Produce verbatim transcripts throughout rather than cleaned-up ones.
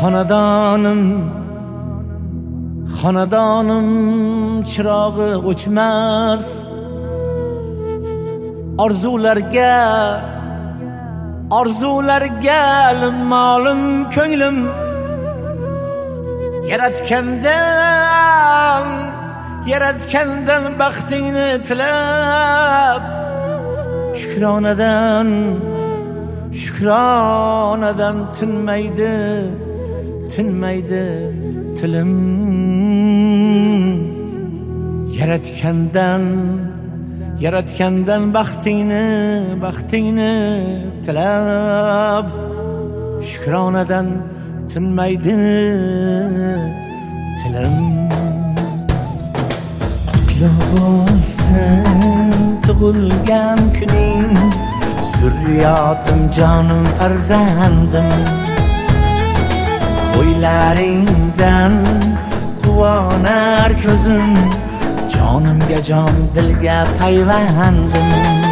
Xonadonim Xonadonim chirog'i o'chmas, orzularga orzularga molim ko'nglim yaratgandan yaratgandan baxtingni tilab, shukronadan shukronadan tinmaydi tinmaydi tilim. Yaratgandan yaratgandan baxtingni baxtingni tilab, shukronadan tinmaydi tilim. Qutlug' bo'lsin tug'ilgan kuning, zurriyotim jonim farzandim. O'ylaringdan quvonar ko'zim, jonimga jon dilga payvandim.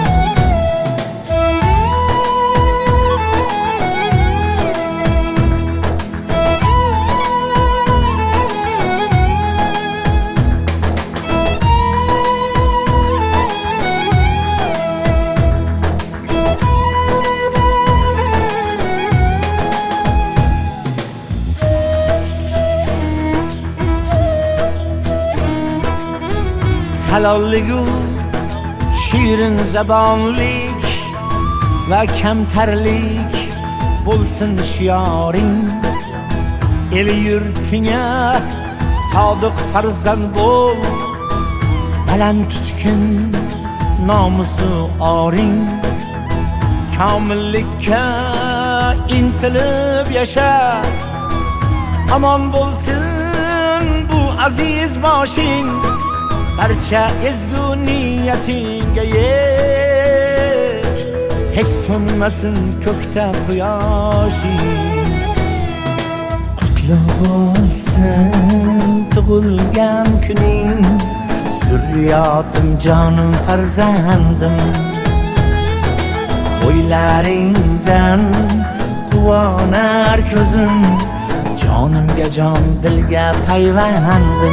Halolligu shirin zabonlik va kamtarlik bo'lsin shioring. El yurtinga sodiq farzand bo'l, baland tutkin nomusi oring. Komillikka intilib yasha, amon bo'lsin bu aziz boshing. Barcha ezgu niyatinga yet, hech so'nmasin ko'kda quyoshing. Qutlug' bo'lsin tug'ilgan kuning, zurriyotim jonim farzandim. O'ylaringdan quvonar ko'zim, jonimga jon dilga payvandim.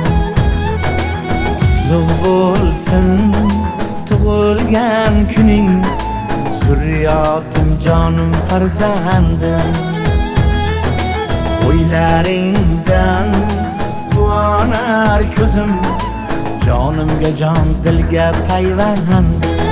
Qutlug' bo'lsin tug'ilgan kuning, zurriyotim jonim farzandim. O'ylaringdan quvonar ko'zim, jonimga jon dilga payvandim.